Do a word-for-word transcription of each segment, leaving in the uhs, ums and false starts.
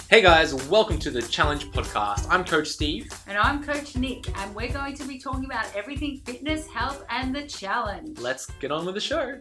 Hey guys, welcome to the Challenge Podcast. I'm Coach Steve. And I'm Coach Nick, and we're going to be talking about everything fitness, health, and the challenge. Let's get on with the show.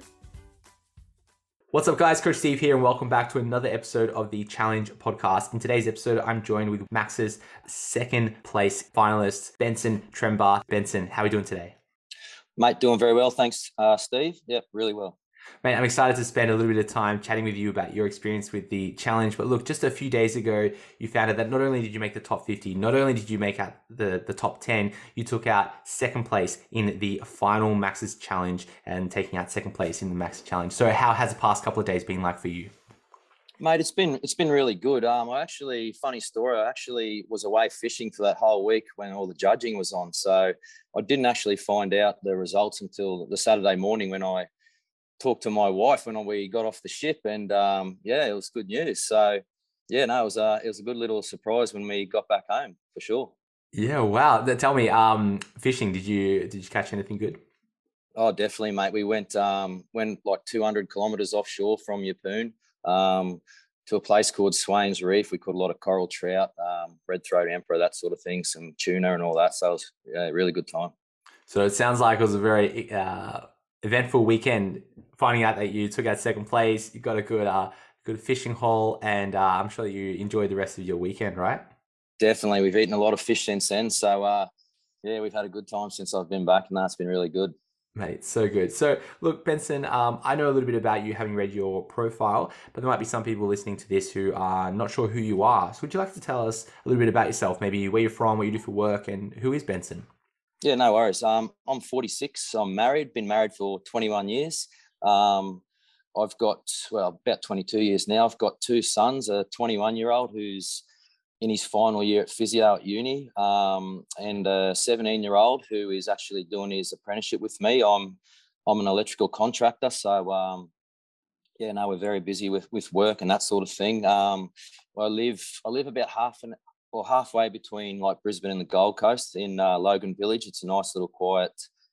What's up guys, Coach Steve here and welcome back to another episode of the Challenge Podcast. In today's episode, I'm joined with Max's second place finalist, Benson Trembar. Benson, how are we doing today? Mate, doing very well. Thanks, uh, Steve. Yep, really well. Mate, I'm excited to spend a little bit of time chatting with you about your experience with the challenge. But look, just a few days ago, you found out that not only did you make the top fifty, not only did you make out the, the top ten, you took out second place in the final Max's challenge and taking out second place in the Max's challenge. So how has the past couple of days been like for you? Mate, it's been it's been really good. Um, I actually, funny story, I actually was away fishing for that whole week when all the judging was on. So I didn't actually find out the results until the Saturday morning when I talked to my wife when we got off the ship, and um, yeah, it was good news. So yeah, no, it was uh, it was a good little surprise when we got back home for sure. Yeah, wow. Tell me, um, fishing, did you did you catch anything good? Oh, definitely, mate. We went um, went like two hundred kilometres offshore from Yeppoon um, to a place called Swains Reef. We caught a lot of coral trout, um, red-throat emperor, that sort of thing, some tuna and all that. So it was yeah, a really good time. So it sounds like it was a very uh, eventful weekend. Finding out that you took out second place, you got a good uh, good fishing haul, and uh, I'm sure you enjoyed the rest of your weekend, right? Definitely. We've eaten a lot of fish since then. So, uh, yeah, we've had a good time since I've been back, and that's been really good. Mate, so good. So, look, Benson, um, I know a little bit about you having read your profile, but there might be some people listening to this who are not sure who you are. So would you like to tell us a little bit about yourself, maybe where you're from, what you do for work, and who is Benson? Yeah, no worries. Um, I'm forty-six. I'm married, been married for twenty-one years. Um, I've got, well, about twenty-two years now. I've got two sons, a twenty-one-year-old who's in his final year at physio at uni, um, and a seventeen-year-old who is actually doing his apprenticeship with me. I'm I'm an electrical contractor, so um, yeah, no, we're very busy with with work and that sort of thing. Um, I live I live about half an or halfway between like Brisbane and the Gold Coast in uh, Logan Village. It's a nice little quiet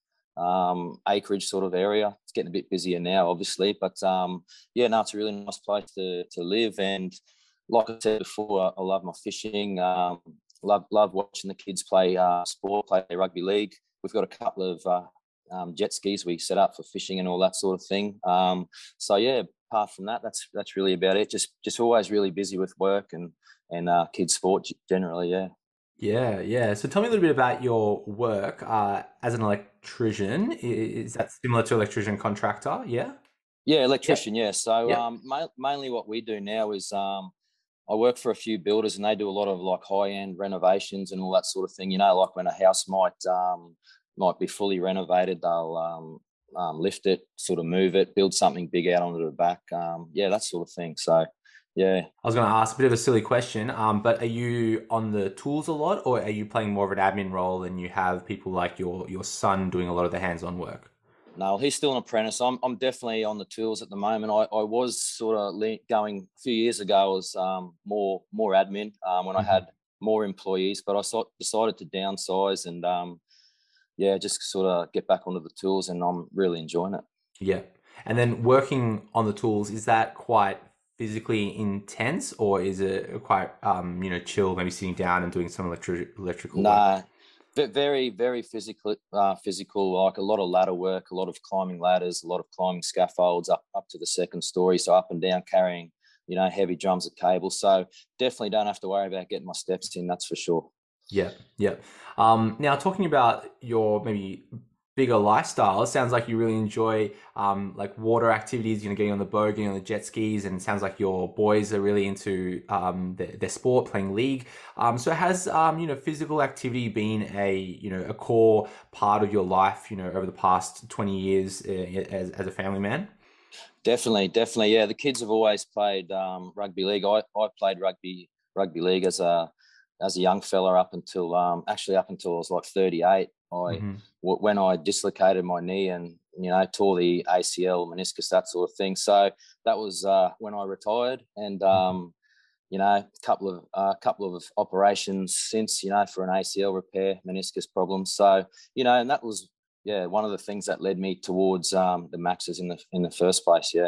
um acreage sort of area. It's getting a bit busier now obviously, but um yeah, no, it's a really nice place to to live. And like I said before, I love my fishing, um love love watching the kids play uh sport, play rugby league. We've got a couple of uh, um, jet skis we set up for fishing and all that sort of thing. Um so yeah, apart from that, that's that's really about it. Just just always really busy with work and and uh kids sport generally. Yeah. Yeah, yeah. So tell me a little bit about your work uh, as an electrician. I- Is that similar to electrician contractor? Yeah? Yeah, electrician. Yeah. So Yep. um, ma- mainly what we do now is um, I work for a few builders, and they do a lot of like high end renovations and all that sort of thing. You know, like when a house might um, might be fully renovated, they'll um, um, lift it, sort of move it, build something big out onto the back. Um, yeah, that sort of thing. So yeah. I was going to ask a bit of a silly question, um, but are you on the tools a lot, or are you playing more of an admin role and you have people like your your son doing a lot of the hands-on work? No, he's still an apprentice. I'm I'm definitely on the tools at the moment. I, I was sort of le- going a few years ago. I was um, more more admin um, when I Mhm. had more employees, but I sort decided to downsize and um, yeah, just sort of get back onto the tools, and I'm really enjoying it. Yeah. And then working on the tools, is that quite physically intense, or is it quite, um, you know, chill, maybe sitting down and doing some electric electrical work? Nah, ve- very very physical, uh, physical. Like a lot of ladder work, a lot of climbing ladders, a lot of climbing scaffolds up up to the second story, so up and down carrying, you know, heavy drums of cable. So definitely don't have to worry about getting my steps in. That's for sure. Yeah, yeah. Um, now talking about your maybe bigger lifestyle, it sounds like you really enjoy um, like water activities, you know, getting on the boat, getting on the jet skis, and it sounds like your boys are really into um, their, their sport, playing league. Um, so has um, you know, physical activity been a, you know, a core part of your life, you know, over the past twenty years uh, as, as a family man? Definitely, definitely. Yeah, the kids have always played um, rugby league. I, I played rugby rugby league as a as a young fella up until um, actually up until I was like thirty-eight. I Mm-hmm. w- when I dislocated my knee and you know tore the A C L, meniscus, that sort of thing. So that was uh, when I retired, and um, you know a couple of a uh, couple of operations since, you know, for an A C L repair, meniscus problems. So you know, and that was yeah one of the things that led me towards um, the Maxes in the in the first place. Yeah.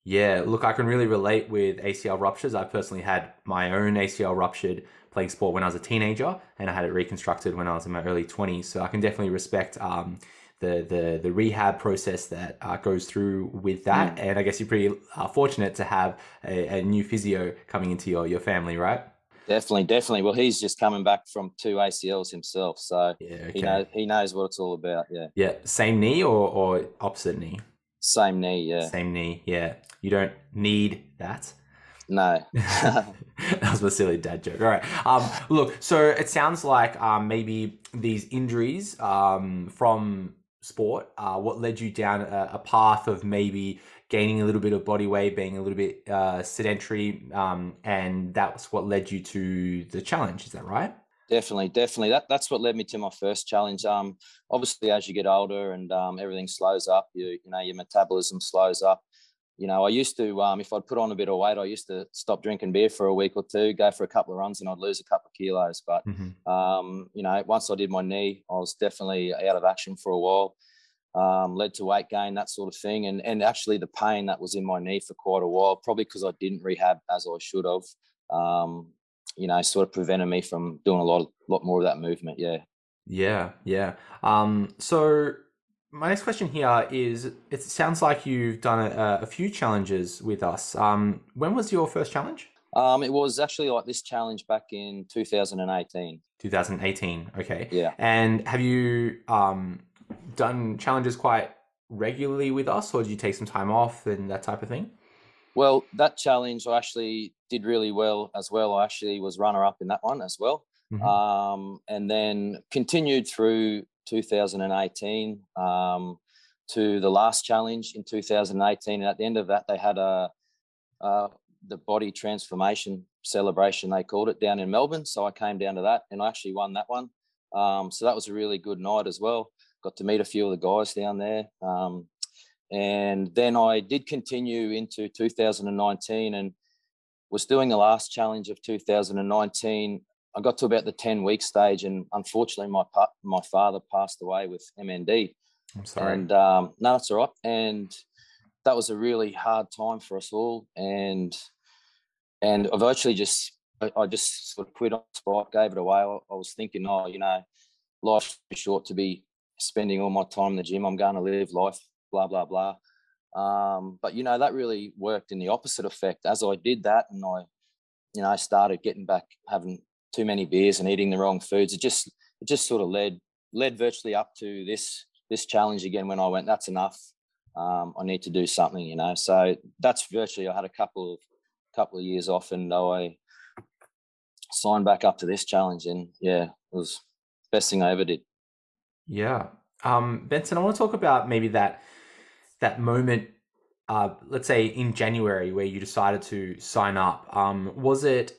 Yeah, look, I can really relate with A C L ruptures. I personally had my own A C L ruptured playing sport when I was a teenager, and I had it reconstructed when I was in my early twenties. So I can definitely respect um, the the the rehab process that uh, goes through with that. Mm. And I guess you're pretty uh, fortunate to have a, a new physio coming into your your family, right? Definitely, definitely. Well, he's just coming back from two A C Ls himself, so Yeah. he Okay. knows he knows what it's all about. Yeah, Yeah. Same knee or or opposite knee? same knee. Yeah, Same knee. Yeah. You don't need that. no. That was a silly dad joke. All right. Um, look, so it sounds like um, maybe these injuries um, from sport, uh, what led you down a, a path of maybe gaining a little bit of body weight, being a little bit uh, sedentary, um, and that's what led you to the challenge. Is that right? Definitely, definitely. That that's what led me to my first challenge. Um, obviously, as you get older and um, everything slows up, you you know your metabolism slows up. You know, I used to, um, if I'd put on a bit of weight, I used to stop drinking beer for a week or two, go for a couple of runs, and I'd lose a couple of kilos. But Mm-hmm. um, you know, once I did my knee, I was definitely out of action for a while. Um, led to weight gain, that sort of thing, and and actually the pain that was in my knee for quite a while, probably because I didn't rehab as I should have. Um, you know, sort of prevented me from doing a lot, of, lot more of that movement. Yeah. Yeah, yeah. Um, so my next question here is: it sounds like you've done a, a few challenges with us. Um, when was your first challenge? Um, it was actually like this challenge back in two thousand eighteen. twenty eighteen. Okay. Yeah. And have you um, done challenges quite regularly with us, or did you take some time off and that type of thing? Well, that challenge I actually did really well as well. I actually was runner up in that one as well. Mm-hmm. Um, and then continued through two thousand eighteen um, to the last challenge in two thousand eighteen. And at the end of that, they had a, uh, the body transformation celebration, they called it, down in Melbourne. So I came down to that and I actually won that one. Um, so that was a really good night as well. Got to meet a few of the guys down there. Um, and then I did continue into two thousand nineteen and was doing the last challenge of two thousand nineteen. I got to about the ten week stage, and unfortunately, my pa- my father passed away with M N D. I'm sorry. And um, no, that's all right. And that was a really hard time for us all. And and I virtually just I, I just sort of quit on the spot, gave it away. I, I was thinking, oh, you know, life's too short to be spending all my time in the gym. I'm going to live life, blah blah blah. Um, but you know, that really worked in the opposite effect. As I did that, and I, you know, I started getting back having too many beers and eating the wrong foods. It just it just sort of led led virtually up to this this challenge again. When I went, that's enough. Um, I need to do something, you know. So that's virtually. I had a couple of couple of years off, and I signed back up to this challenge, and yeah, it was the best thing I ever did. Yeah. Um, Benson, I want to talk about maybe that that moment, uh, let's say in January, where you decided to sign up. Um, was it?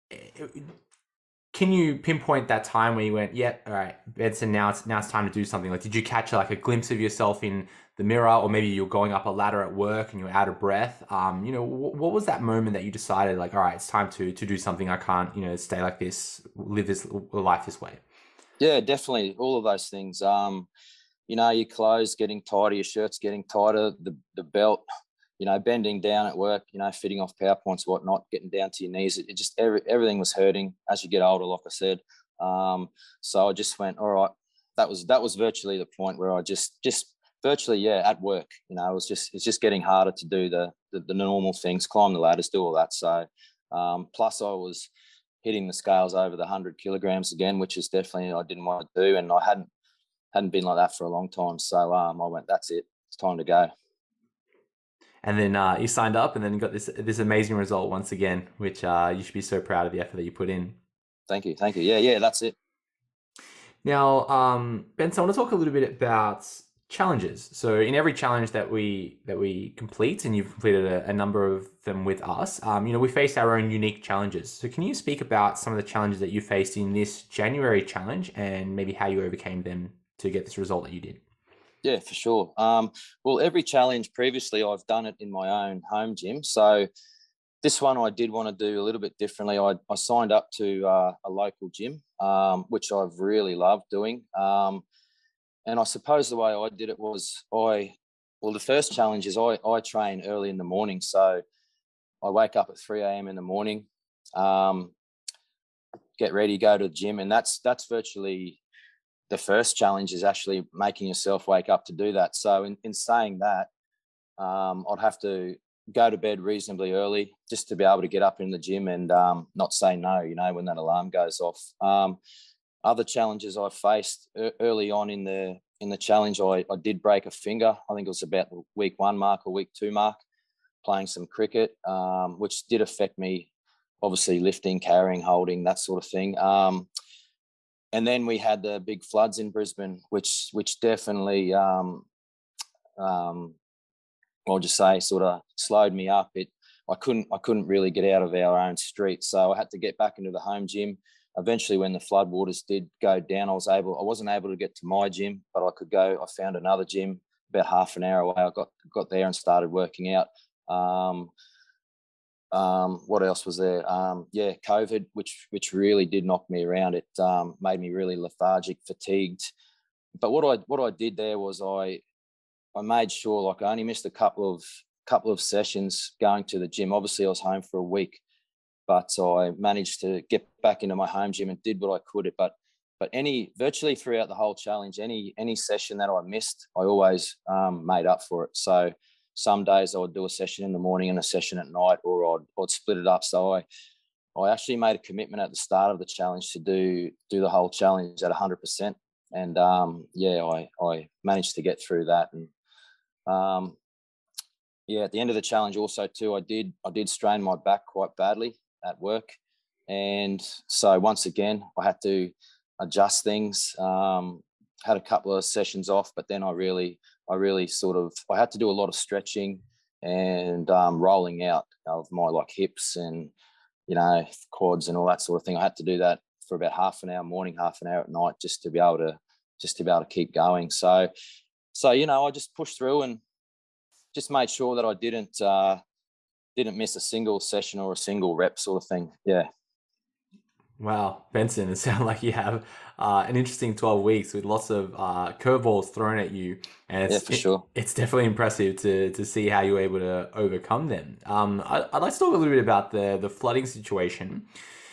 Can you pinpoint that time where you went, "Yeah, all right, Benson, now it's now it's time to do something"? Like, did you catch like a glimpse of yourself in the mirror, or maybe you're going up a ladder at work and you're out of breath? Um, you know, wh- what was that moment that you decided, like, all right, it's time to to do something. I can't, you know, stay like this, live this life this way. Yeah, definitely, all of those things. Um, you know, your clothes getting tighter, your shirt's getting tighter, the the belt, you know, bending down at work, you know, fitting off PowerPoints, whatnot, getting down to your knees. It, it just every, everything was hurting as you get older, like I said. Um, so I just went, all right. That was that was virtually the point where I just just virtually, yeah, at work. You know, it was just it's just getting harder to do the the, the normal things, climb the ladders, do all that. So um, plus I was hitting the scales over the hundred kilograms again, which is definitely I didn't want to do, and I hadn't hadn't been like that for a long time. So um, I went, that's it, it's time to go. And then uh, you signed up, and then you got this this amazing result once again, which uh, you should be so proud of the effort that you put in. Thank you, thank you. Yeah, yeah, that's it. Now, um, Ben, so I want to talk a little bit about challenges. So, in every challenge that we that we complete, and you've completed a, a number of them with us, um, you know, we face our own unique challenges. So, can you speak about some of the challenges that you faced in this January challenge, and maybe how you overcame them to get this result that you did? Yeah, for sure. Um, well, every challenge previously, I've done it in my own home gym. So this one I did want to do a little bit differently. I, I signed up to uh, a local gym, um, which I've really loved doing. Um, and I suppose the way I did it was I well, the first challenge is I, I train early in the morning. So I wake up at three a.m. in the morning, um, get ready, go to the gym. And that's, that's virtually the first challenge, is actually making yourself wake up to do that. So in, in saying that, um, I'd have to go to bed reasonably early just to be able to get up in the gym and um, not say no, you know, when that alarm goes off. Um, other challenges I faced early on in the in the challenge, I, I did break a finger. I think it was about the week one mark or week two mark, playing some cricket, um, which did affect me, obviously lifting, carrying, holding, that sort of thing. Um, and then we had the big floods in Brisbane, which which definitely, um, um, I'll just say, sort of slowed me up. It I couldn't I couldn't really get out of our own street, so I had to get back into the home gym. Eventually, when the floodwaters did go down, I was able I wasn't able to get to my gym, but I could go. I found another gym about half an hour away. I got got there and started working out. Um, um, what else was there? Um, yeah, COVID, which which really did knock me around. It um, made me really lethargic, fatigued. But what I what I did there was I I made sure, like, I only missed a couple of couple of sessions going to the gym. Obviously, I was home for a week, but I managed to get back into my home gym and did what I could. But but any virtually throughout the whole challenge, any any session that I missed, I always um, made up for it. So some days I would do a session in the morning and a session at night, or I'd, I'd split it up. So I I actually made a commitment at the start of the challenge to do do the whole challenge at one hundred percent. And um, yeah, I I managed to get through that. And um, yeah, at the end of the challenge also too, I did I did strain my back quite badly at work. And so once again, I had to adjust things. Um, had a couple of sessions off, but then I really, I really sort of, I had to do a lot of stretching and um, rolling out of my like hips and, you know, quads and all that sort of thing. I had to do that for about half an hour morning, half an hour at night, just to be able to, just to be able to keep going. So, so, you know, I just pushed through and just made sure that I didn't, uh, didn't miss a single session or a single rep sort of thing. Yeah. Wow, Benson, it sounds like you have uh, an interesting twelve weeks with lots of uh, curveballs thrown at you, and it's Yeah, for sure. it, it's definitely impressive to to see how you're able to overcome them. Um, I, I'd like to talk a little bit about the the flooding situation,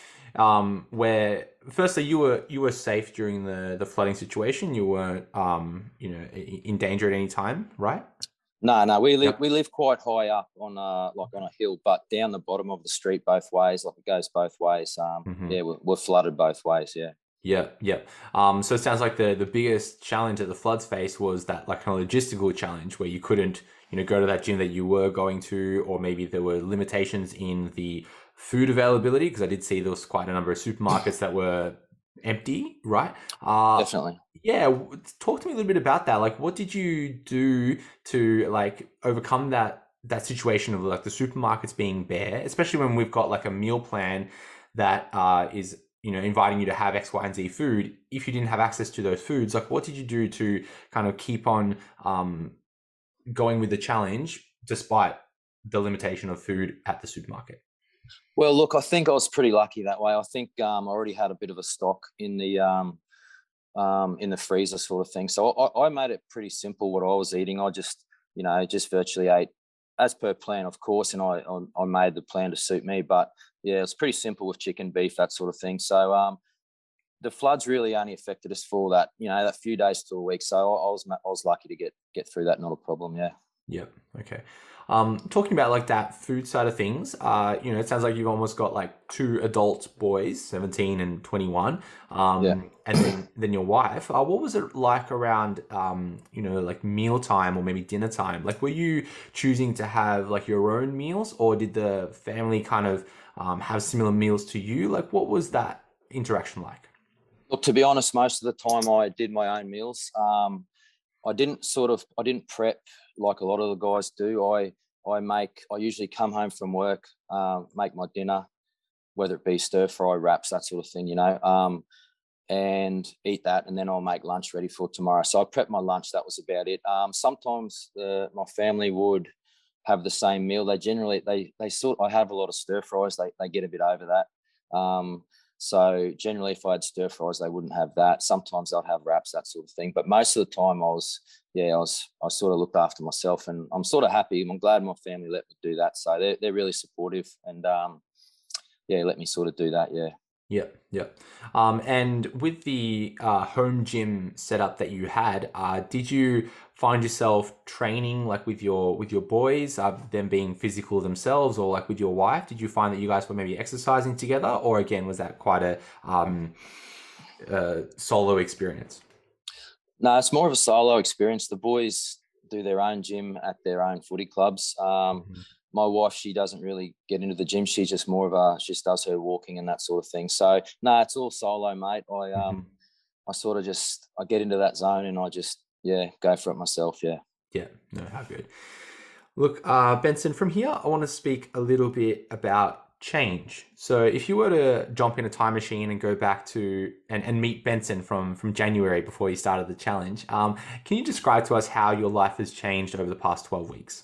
um, where firstly you were you were safe during the the flooding situation. You weren't um, you know in danger at any time, right? No, no, we live Yep. we live quite high up on uh like on a hill, but down the bottom of the street both ways, like it goes both ways. Um, Mhm. yeah, we're, we're flooded both ways. Yeah. Yeah, yeah. Um, so it sounds like the the biggest challenge that the floods faced was that like kind of logistical challenge where you couldn't, you know, go to that gym that you were going to, or maybe there were limitations in the food availability, because I did see there was quite a number of supermarkets that were empty, right? Uh, Definitely. yeah, w- talk to me a little bit about that. Like, what did you do to like overcome that that situation of like the supermarkets being bare, especially when we've got like a meal plan that uh, is, you know, inviting you to have X, Y, and Z food. If you didn't have access to those foods, like what did you do to kind of keep on um, going with the challenge despite the limitation of food at the supermarket? Well, look, I think I was pretty lucky that way. I think um, I already had a bit of a stock in the um, um, in the freezer sort of thing. So I, I made it pretty simple what I was eating. I just, you know, just virtually ate as per plan, of course, and I, I I made the plan to suit me. But yeah, it's pretty simple with chicken, beef, that sort of thing. So um, the floods really only affected us for that, you know, that few days to a week. So I, I was I was lucky to get get through that, not a problem. Yeah. Yep. Okay. Um, talking about like that food side of things, uh, you know, it sounds like you've almost got like two adult boys, seventeen and twenty-one, um, Yeah. and then, then your wife. Uh, what was it like around, um, you know, like mealtime or maybe dinner time? Like, were you choosing to have like your own meals, or did the family kind of um, have similar meals to you? Like, what was that interaction like? Look, to be honest, most of the time I did my own meals. Um, I didn't sort of I didn't prep like a lot of the guys do. I I make I usually come home from work, um, make my dinner, whether it be stir fry, wraps, that sort of thing, you know, um, and eat that, and then I'll make lunch ready for tomorrow. So I prep my lunch. That was about it. Um, sometimes uh, my family would have the same meal. They generally they they sort I have a lot of stir fries. They they get a bit over that. Um, So generally, if I had stir fries, they wouldn't have that. Sometimes they'll have wraps, that sort of thing. But most of the time, I was, yeah, I was, I sort of looked after myself, and I'm sort of happy. I'm glad my family let me do that. So they're they're really supportive, and um, yeah, let me sort of do that. Yeah. Yep, yep. Um, and with the uh, home gym setup that you had, uh, did you find yourself training like with your with your boys, uh, them being physical themselves, or like with your wife? Did you find that you guys were maybe exercising together, or again, was that quite a um, uh, solo experience? No, it's more of a solo experience. The boys do their own gym at their own footy clubs. Um, Mm-hmm. My wife, she doesn't really get into the gym. She's just more of a, she just does her walking and that sort of thing. So no, it's all solo, mate. I um, Mm-hmm. I sort of just, I get into that zone and I just, yeah, go for it myself. Yeah. Yeah, no, how good. Look, uh, Benson, from here, I want to speak a little bit about change. So if you were to jump in a time machine and go back to and, and meet Benson from, from January before you started the challenge, um, can you describe to us how your life has changed over the past twelve weeks?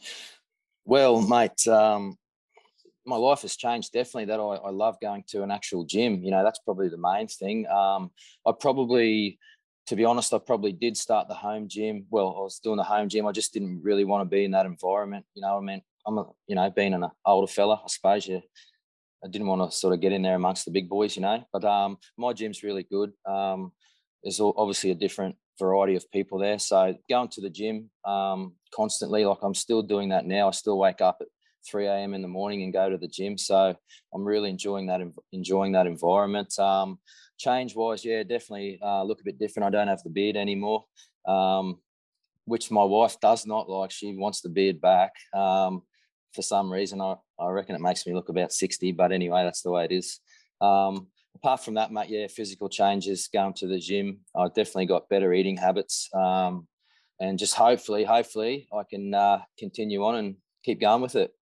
Well, mate, um, my life has changed definitely. That I, I love going to an actual gym. You know, that's probably the main thing. Um, I probably, to be honest, I probably did start the home gym. Well, I was doing the home gym. I just didn't really want to be in that environment. You know what I mean? I'm a, you know, being an older fella, I suppose you, I didn't want to sort of get in there amongst the big boys, you know, but um, my gym's really good. Um, there's obviously a different variety of people there. So going to the gym um, constantly, like I'm still doing that now. I still wake up at three a.m. in the morning and go to the gym. So I'm really enjoying that, enjoying that environment. Um, change wise, yeah, definitely uh, look a bit different. I don't have the beard anymore, um, which my wife does not like. She wants the beard back. Um, for some reason, I, I reckon it makes me look about sixty, but anyway, that's the way it is. Um, apart from that, mate, yeah, physical changes, going to the gym. I've definitely got better eating habits. Um, and just hopefully, hopefully I can uh, continue on and keep going with it.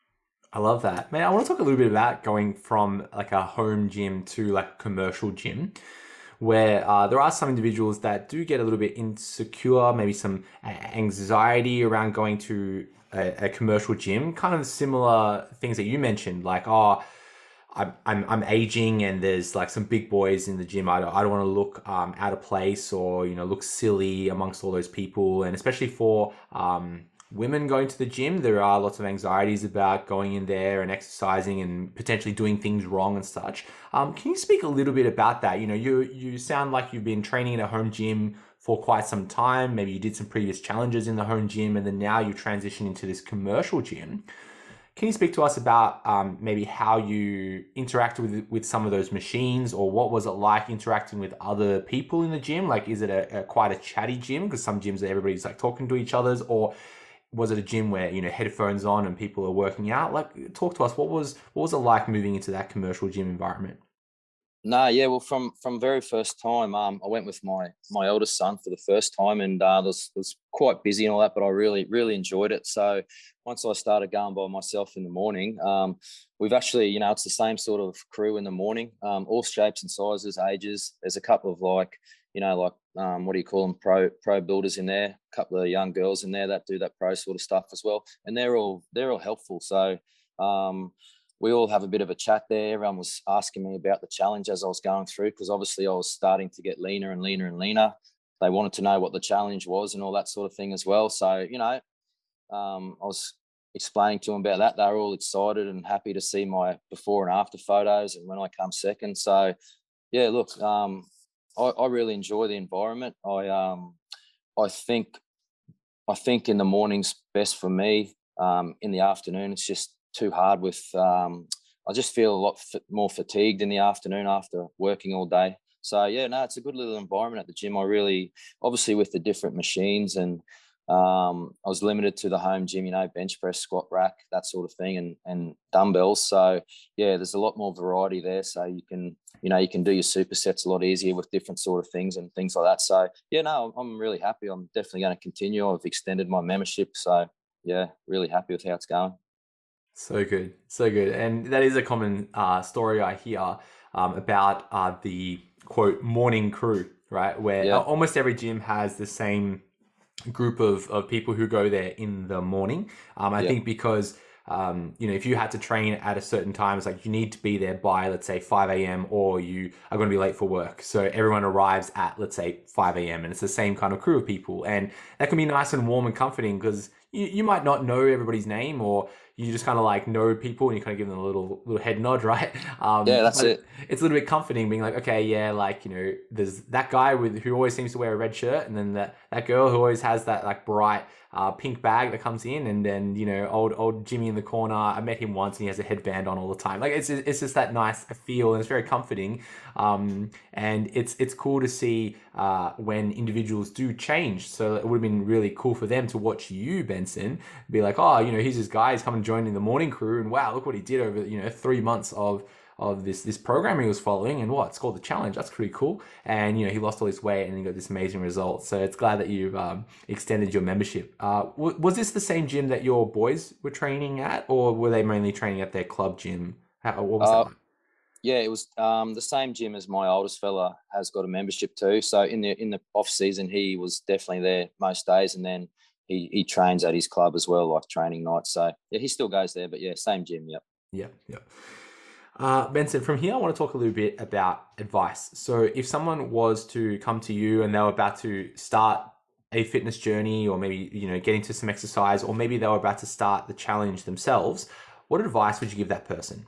I love that. Man, I want to talk a little bit about going from like a home gym to like a commercial gym, where uh, there are some individuals that do get a little bit insecure, maybe some anxiety around going to a, a commercial gym, kind of similar things that you mentioned, like, oh, I'm, I'm, I'm aging and there's like some big boys in the gym. I don't, I don't want to look um, out of place or, you know, look silly amongst all those people. And especially for um, women going to the gym, there are lots of anxieties about going in there and exercising and potentially doing things wrong and such. Um, can you speak a little bit about that? You know, you you sound like you've been training in a home gym for quite some time. Maybe you did some previous challenges in the home gym and then now you transition into this commercial gym. Can you speak to us about um, maybe how you interact with with some of those machines, or what was it like interacting with other people in the gym? Like, is it a, a quite a chatty gym? Because some gyms everybody's like talking to each other's, or was it a gym where, you know, headphones on and people are working out? Like, talk to us. What was what was it like moving into that commercial gym environment? No, yeah, well, from from very first time, um, I went with my my eldest son for the first time, and uh, it was it was quite busy and all that, but I really really enjoyed it. So once I started going by myself in the morning, um, we've actually, you know, it's the same sort of crew in the morning, um, all shapes and sizes, ages. There's a couple of like, you know, like um, what do you call them, pro pro builders in there, a couple of young girls in there that do that pro sort of stuff as well, and they're all they're all helpful. So. Um, We all have a bit of a chat there. Everyone was asking me about the challenge as I was going through, because obviously I was starting to get leaner and leaner and leaner. They wanted to know what the challenge was and all that sort of thing as well. So, you know, um, I was explaining to them about that. They were all excited and happy to see my before and after photos and when I come second. So, yeah, look, um, I, I really enjoy the environment. I um, I think I think in the morning's best for me. Um, in the afternoon, it's just too hard with um I just feel a lot f- more fatigued in the afternoon after working all day. So yeah, no, it's a good little environment at the gym. I really, obviously with the different machines, and um I was limited to the home gym, you know, bench press, squat rack, that sort of thing, and and dumbbells. So yeah, there's a lot more variety there, so you can, you know, you can do your supersets a lot easier with different sort of things and things like that. So yeah, no, I'm really happy. I'm definitely going to continue. I've extended my membership, so yeah, really happy with how it's going. So good, so good. And that is a common uh, story I hear um, about uh, the quote morning crew, right? Where Yeah. almost every gym has the same group of, of people who go there in the morning. Um, I Yeah. think because um, you know, if you had to train at a certain time, it's like you need to be there by, let's say, five a.m. or you are going to be late for work. So everyone arrives at, let's say, five a.m. and it's the same kind of crew of people. And that can be nice and warm and comforting because you, you might not know everybody's name, or you just kind of like know people and you kind of give them a little little head nod, right? Um, Yeah, that's it. It's a little bit comforting being like, okay, yeah, like, you know, there's that guy with who always seems to wear a red shirt, and then that, that girl who always has that like bright uh, pink bag that comes in, and then, you know, old old Jimmy in the corner. I met him once and he has a headband on all the time. Like it's it's just that nice feel, and it's very comforting. Um, and it's it's cool to see uh, when individuals do change. So it would have been really cool for them to watch you, Benson, be like, oh, you know, here's this guy, he's come and joined in the morning crew, and wow, look what he did over, you know, three months of of this this program he was following, and what, it's called the challenge. That's pretty cool. And you know, he lost all his weight and he got this amazing result. So it's glad that you've um, extended your membership. Uh, w- was this the same gym that your boys were training at, or were they mainly training at their club gym? How, what was Uh, that? yeah, it was um, the same gym as my oldest fella has got a membership to. So in the in the off season, he was definitely there most days, and then he he trains at his club as well, like training nights. So yeah, he still goes there, but yeah, same gym. Yep. Yeah, yeah. Uh, Benson, from here, I want to talk a little bit about advice. So if someone was to come to you and they were about to start a fitness journey, or maybe, you know, get into some exercise, or maybe they were about to start the challenge themselves, what advice would you give that person?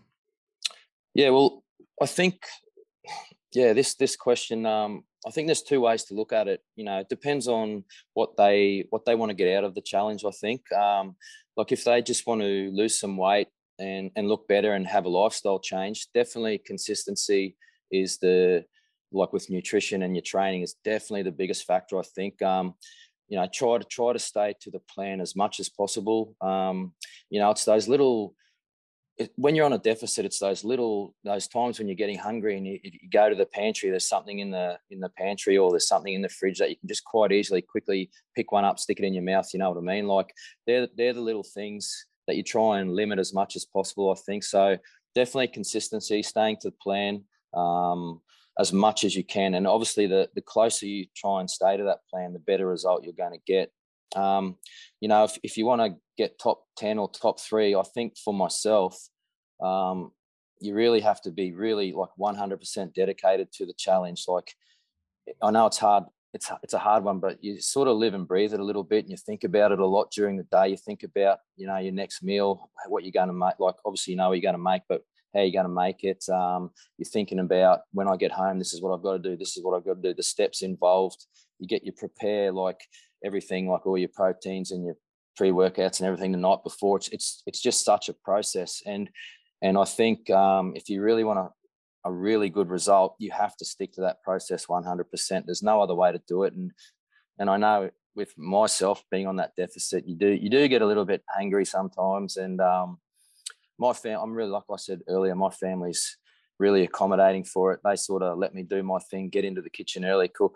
Yeah, well, I think, yeah, this this question, um, I think there's two ways to look at it. You know, it depends on what they what they want to get out of the challenge. I think, um, like if they just want to lose some weight and and look better and have a lifestyle change, definitely consistency is the, like with nutrition and your training, is definitely the biggest factor. I think, um, you know, try to try to stay to the plan as much as possible. Um, you know, it's those little. It, when you're on a deficit, it's those little those times when you're getting hungry and you, you go to the pantry. There's something in the in the pantry, or there's something in the fridge that you can just quite easily, quickly pick one up, stick it in your mouth. You know what I mean? Like they're they're the little things that you try and limit as much as possible, I think. So definitely consistency, staying to the plan um, as much as you can, and obviously the the closer you try and stay to that plan, the better result you're going to get. Um, you know, if, if you want to get top ten or top three, I think for myself, um, you really have to be really like one hundred percent dedicated to the challenge. Like, I know it's hard. It's it's a hard one, but you sort of live and breathe it a little bit, and you think about it a lot during the day. You think about, you know, your next meal, what you're going to make. Like, obviously, you know what you're going to make, but how you're going to make it. Um, you're thinking about, when I get home, this is what I've got to do. This is what I've got to do. The steps involved. You get you prepare like everything, like all your proteins and your pre-workouts and everything the night before. It's it's it's just such a process, and and I think um, if you really want a, a really good result, you have to stick to that process one hundred percent. There's no other way to do it, and and I know with myself being on that deficit, you do you do get a little bit angry sometimes, and um, my fam, I'm really, like I said earlier, my family's really accommodating for it. They sort of let me do my thing, get into the kitchen early, cook,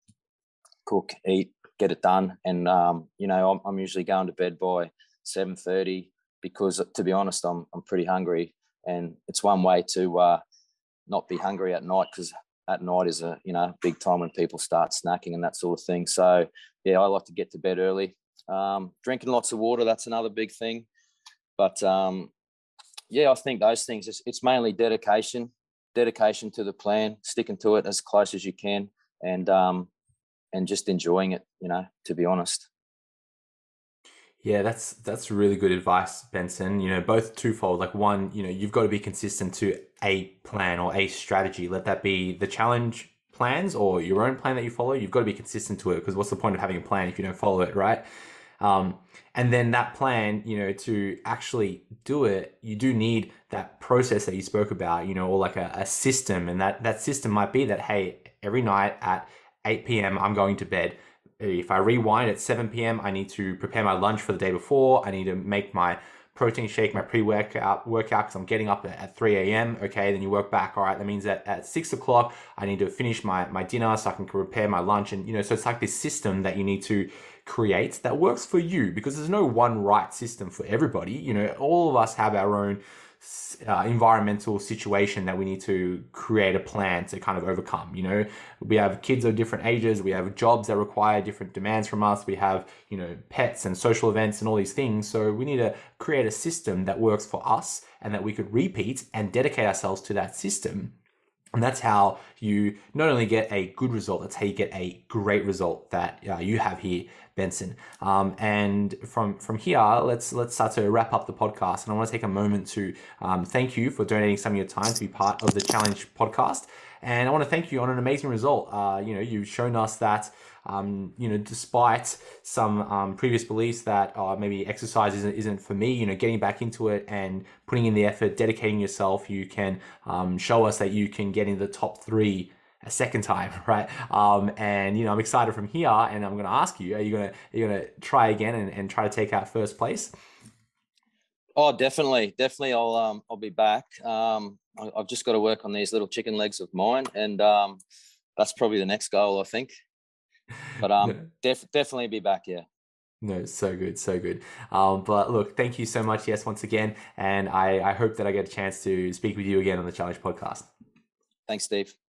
cook, eat, get it done. And, um, you know, I'm, I'm usually going to bed by seven thirty because, to be honest, I'm I'm pretty hungry. And it's one way to uh, not be hungry at night, because at night is a, you know, big time when people start snacking and that sort of thing. So, yeah, I like to get to bed early. Um, drinking lots of water, that's another big thing. But, um, yeah, I think those things, it's, it's mainly dedication, dedication to the plan, sticking to it as close as you can, and um, and just enjoying it, you know, to be honest. Yeah, that's that's really good advice, Benson. You know, both twofold. Like, one, you know, you've got to be consistent to a plan or a strategy. Let that be the challenge plans or your own plan that you follow. You've got to be consistent to it, because what's the point of having a plan if you don't follow it, right? Um, and then that plan, you know, to actually do it, you do need that process that you spoke about, you know, or like a, a system. And that, that system might be that, hey, every night at eight p.m., I'm going to bed. If I rewind at seven p.m., I need to prepare my lunch for the day before. I need to make my protein shake, my pre-workout workout, because I'm getting up at three a.m. Okay, then you work back. All right, that means that at six o'clock, I need to finish my, my dinner so I can prepare my lunch. And, you know, so it's like this system that you need to create that works for you, because there's no one right system for everybody. You know, all of us have our own uh, environmental situation that we need to create a plan to kind of overcome. You know, we have kids of different ages, we have jobs that require different demands from us, we have, you know, pets and social events and all these things. So we need to create a system that works for us and that we could repeat and dedicate ourselves to that system. And that's how you not only get a good result, that's how you get a great result that uh, you have here, Benson. Um, and from from here, let's let's start to wrap up the podcast. And I want to take a moment to um, thank you for donating some of your time to be part of the Challenge podcast. And I want to thank you on an amazing result. Uh, you know, you've shown us that, um, you know, despite some um, previous beliefs that uh, maybe exercise isn't, isn't for me, you know, getting back into it and putting in the effort, dedicating yourself, you can um, show us that you can get in the top three a second time, right? Um, and, you know, I'm excited from here, and I'm going to ask you, are you going to, are you going to try again and, and try to take out first place? Oh, definitely. Definitely. I'll, um, I'll be back. Um, I, I've just got to work on these little chicken legs of mine. And, um, that's probably the next goal, I think, but, um, no. def- definitely be back. Yeah. No, so good, so good. Um, but look, thank you so much. Yes, once again. And I, I hope that I get a chance to speak with you again on the Challenge podcast. Thanks, Steve.